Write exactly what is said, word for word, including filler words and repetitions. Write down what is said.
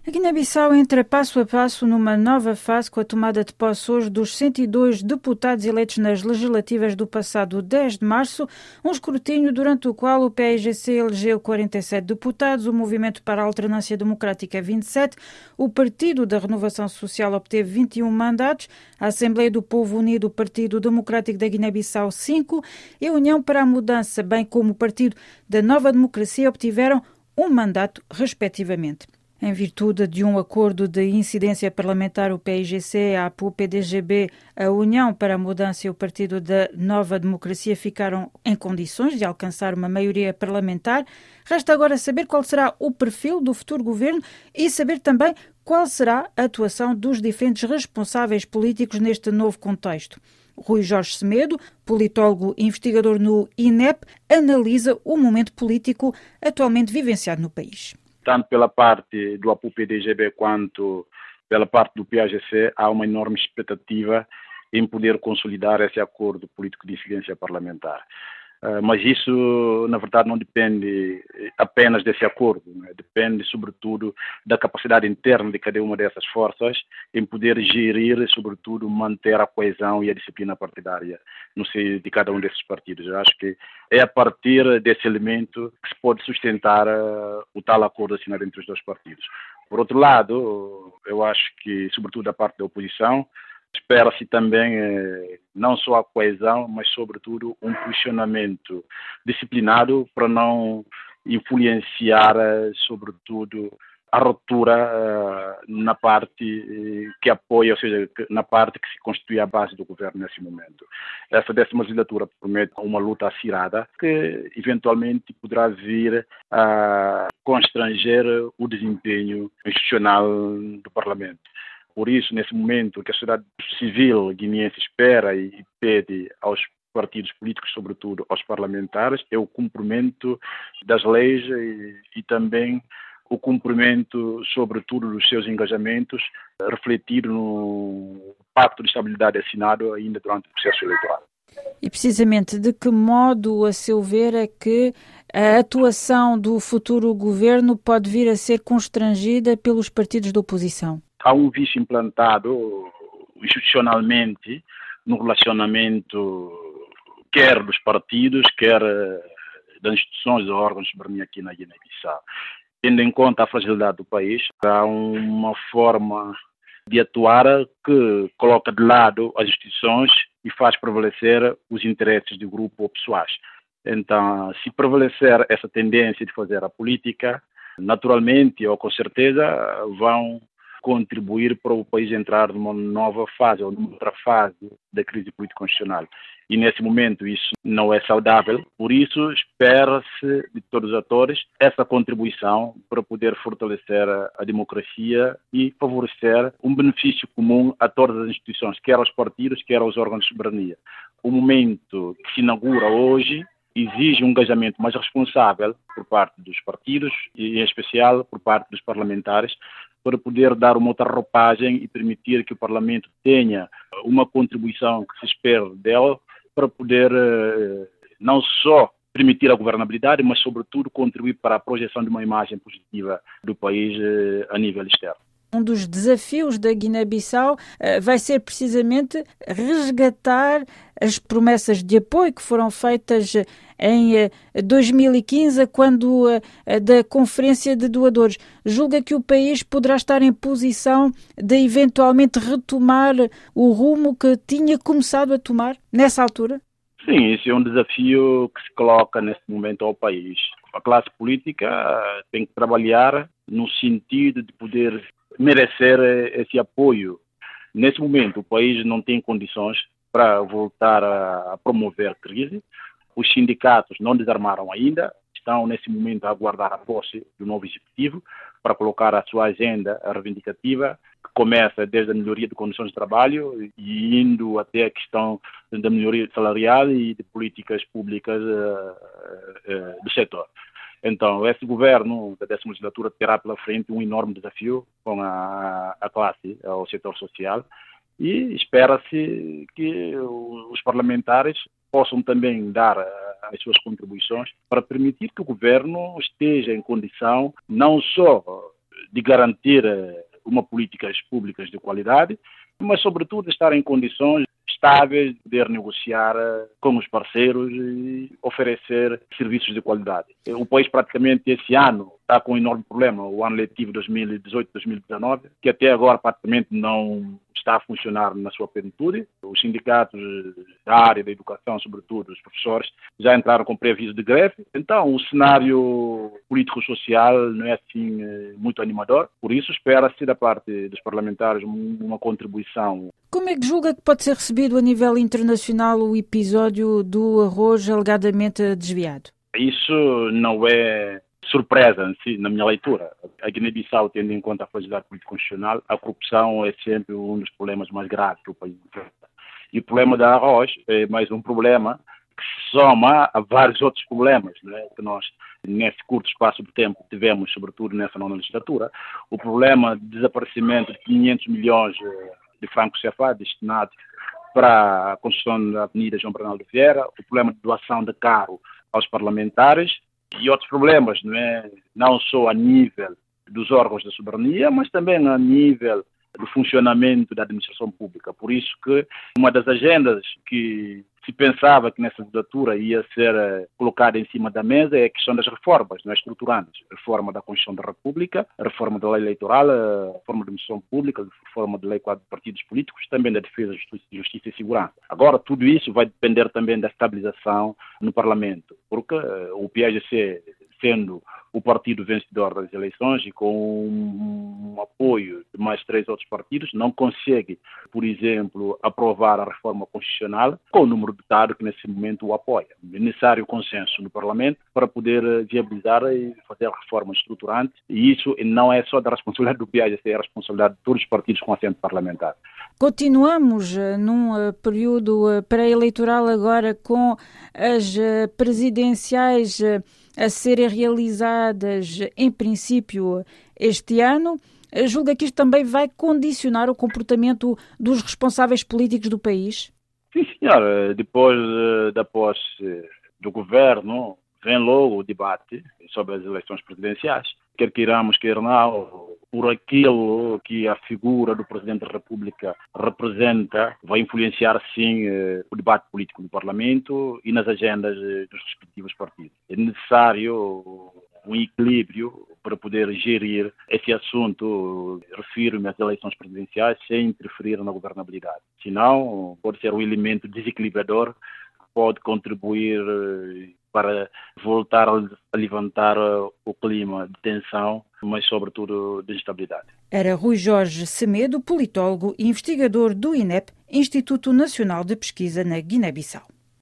A Guiné-Bissau entra passo a passo numa nova fase com a tomada de posse hoje dos cento e dois deputados eleitos nas legislativas do passado dez de março, um escrutínio durante o qual o P A I G C elegeu quarenta e sete deputados, o Movimento para a Alternância Democrática vinte e sete, o Partido da Renovação Social obteve vinte e um mandatos, a Assembleia do Povo Unido, o Partido Democrático da Guiné-Bissau cinco e a União para a Mudança, bem como o Partido da Nova Democracia, obtiveram um mandato, respectivamente. Em virtude de um acordo de incidência parlamentar, o P A I G C, a A P U, o P D G B, a União para a Mudança e o Partido da Nova Democracia ficaram em condições de alcançar uma maioria parlamentar. Resta agora saber qual será o perfil do futuro governo e saber também qual será a atuação dos diferentes responsáveis políticos neste novo contexto. Rui Jorge Semedo, politólogo e investigador no I N E P, analisa o momento político atualmente vivenciado no país. Tanto pela parte do A P U P D G B quanto pela parte do P A I G C, há uma enorme expectativa em poder consolidar esse acordo político de incidência parlamentar. Uh, mas isso, na verdade, não depende apenas desse acordo, né? Depende, sobretudo, da capacidade interna de cada uma dessas forças em poder gerir, sobretudo, manter a coesão e a disciplina partidária no seio de cada um desses partidos. Eu acho que é a partir desse elemento que se pode sustentar uh, o tal acordo assinado entre os dois partidos. Por outro lado, eu acho que, sobretudo, da parte da oposição, espera-se também eh, não só a coesão, mas sobretudo um posicionamento disciplinado para não influenciar, eh, sobretudo, a ruptura eh, na parte eh, que apoia, ou seja, que, na parte que se constitui a base do governo nesse momento. Essa décima legislatura promete uma luta acirrada que eventualmente poderá vir a constranger o desempenho institucional do Parlamento. Por isso, nesse momento, que a sociedade civil guineense espera e pede aos partidos políticos, sobretudo aos parlamentares, é o cumprimento das leis e, e também o cumprimento, sobretudo, dos seus engajamentos, refletido no Pacto de Estabilidade assinado ainda durante o processo eleitoral. E precisamente de que modo, a seu ver, é que a atuação do futuro governo pode vir a ser constrangida pelos partidos da oposição? Há um vício implantado institucionalmente no relacionamento quer dos partidos, quer das instituições ou órgãos de soberania aqui na Guiné-Bissau. Tendo em conta a fragilidade do país, há uma forma de atuar que coloca de lado as instituições e faz prevalecer os interesses de grupo ou pessoais. Então, se prevalecer essa tendência de fazer a política, naturalmente ou com certeza vão contribuir para o país entrar numa nova fase ou numa outra fase da crise político-constitucional. E nesse momento isso não é saudável, por isso espera-se de todos os atores essa contribuição para poder fortalecer a democracia e favorecer um benefício comum a todas as instituições, quer aos partidos, quer aos órgãos de soberania. O momento que se inaugura hoje exige um engajamento mais responsável por parte dos partidos e, em especial, por parte dos parlamentares, para poder dar uma outra roupagem e permitir que o Parlamento tenha uma contribuição que se espera dela para poder não só permitir a governabilidade, mas, sobretudo, contribuir para a projeção de uma imagem positiva do país a nível externo. Um dos desafios da Guiné-Bissau uh, vai ser precisamente resgatar as promessas de apoio que foram feitas em uh, dois mil e quinze, quando uh, da Conferência de Doadores. Julga que o país poderá estar em posição de eventualmente retomar o rumo que tinha começado a tomar nessa altura? Sim, esse é um desafio que se coloca nesse momento ao país. A classe política tem que trabalhar no sentido de poder merecer esse apoio. Nesse momento, o país não tem condições para voltar a promover crise. Os sindicatos não desarmaram ainda, estão nesse momento a aguardar a posse do novo executivo para colocar a sua agenda reivindicativa, que começa desde a melhoria de condições de trabalho e indo até a questão da melhoria salarial e de políticas públicas uh, uh, do setor. Então, esse governo da décima legislatura terá pela frente um enorme desafio com a, a classe, o setor social, e espera-se que os parlamentares possam também dar as suas contribuições para permitir que o governo esteja em condição não só de garantir uma políticas públicas de qualidade, mas sobretudo estar em condições estáveis de poder negociar com os parceiros e oferecer serviços de qualidade. O país praticamente esse ano está com um enorme problema, o ano letivo dois mil e dezoito dois mil e dezenove, que até agora praticamente não está a funcionar na sua plenitude. Os sindicatos da área da educação, sobretudo os professores, já entraram com preaviso de greve. Então, o cenário político-social não é assim muito animador. Por isso, espera-se da parte dos parlamentares uma contribuição. Como é que julga que pode ser recebido a nível internacional o episódio do arroz alegadamente desviado? Isso não é surpresa na minha leitura. A Guiné-Bissau, tendo em conta a fragilidade político-constitucional, a corrupção é sempre um dos problemas mais graves que o país enfrenta. E o problema da arroz é mais um problema que se soma a vários outros problemas, né, que nós, nesse curto espaço de tempo, tivemos, sobretudo nessa nona legislatura. O problema de desaparecimento de quinhentos milhões de francos C F A destinados para a construção da Avenida João Bernardo Vieira, o problema de doação de carro aos parlamentares, e outros problemas, não é? Não só a nível dos órgãos da soberania, mas também a nível do funcionamento da administração pública. Por isso que uma das agendas que se pensava que nessa legislatura ia ser uh, colocada em cima da mesa é a questão das reformas, não é, estruturantes. A reforma da Constituição da República, a reforma da lei eleitoral, a reforma da administração pública, a reforma da lei quadro de partidos políticos, também da defesa, justiça e segurança. Agora, tudo isso vai depender também da estabilização no Parlamento, porque uh, o P A G C, sendo o partido vencedor das eleições e com um, um apoio de mais três outros partidos, não consegue, por exemplo, aprovar a reforma constitucional com o número de deputados que nesse momento o apoia. É necessário consenso no Parlamento para poder viabilizar e fazer reformas estruturantes, e isso não é só da responsabilidade do P A G C, é a responsabilidade de todos os partidos com assento parlamentar. Continuamos num período pré-eleitoral agora com as presidenciais a serem realizadas, em princípio, este ano. Julga que isto também vai condicionar o comportamento dos responsáveis políticos do país? Sim, senhora. Depois da posse do governo, vem logo o debate sobre as eleições presidenciais. Quer queiramos, quer não, por aquilo que a figura do Presidente da República representa, vai influenciar, sim, o debate político no Parlamento e nas agendas dos respectivos partidos. É necessário um equilíbrio para poder gerir esse assunto, refiro-me às eleições presidenciais, sem interferir na governabilidade. Senão, pode ser um elemento desequilibrador que pode contribuir para voltar a levantar o clima de tensão, mas sobretudo de instabilidade. Era Rui Jorge Semedo, politólogo e investigador do I N E P, Instituto Nacional de Pesquisa na Guiné-Bissau.